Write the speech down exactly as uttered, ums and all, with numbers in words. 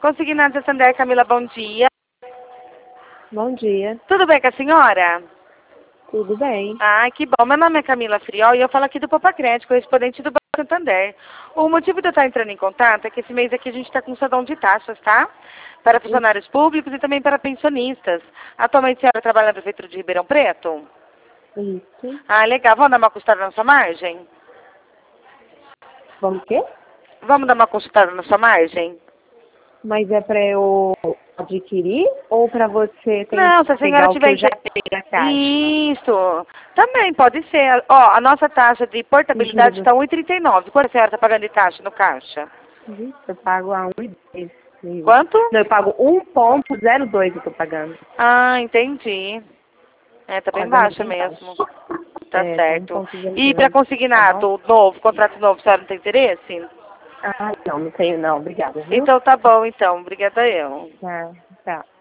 Consignado Santander, Camila, bom dia. Bom dia. Tudo bem com a senhora? Tudo bem. Ah, que bom. Meu nome é Camila Friol e eu falo aqui do Popacred, correspondente do Banco Santander. O motivo de eu estar entrando em contato é que esse mês aqui a gente está com um sadão de taxas, tá? Para funcionários públicos e também para pensionistas. Atualmente a senhora trabalha na Prefeitura de Ribeirão Preto? Isso. Ah, legal. Vamos dar uma consultada na sua margem? Vamos o quê? Vamos dar uma consultada na sua margem? Mas é para eu adquirir ou para você tem Não, se a que senhora pegar o que tiver... eu já peguei na caixa? Isso. Também pode ser. Ó, a nossa taxa de portabilidade está um real e trinta e nove. Quanto a senhora está pagando de taxa no caixa? Eu pago a um e dois. Quanto? Não, eu pago um ponto zero dois eu tô pagando. Ah, entendi. É, tá bem Pagando baixa bem mesmo. baixo. Tá É, tá certo. um ponto zero E para dois. Tá bom? consignado novo, contrato novo, a senhora não tem interesse? Ah, não, não tenho não. Obrigada, viu? Então tá bom, então. Obrigada eu. Tá, tá.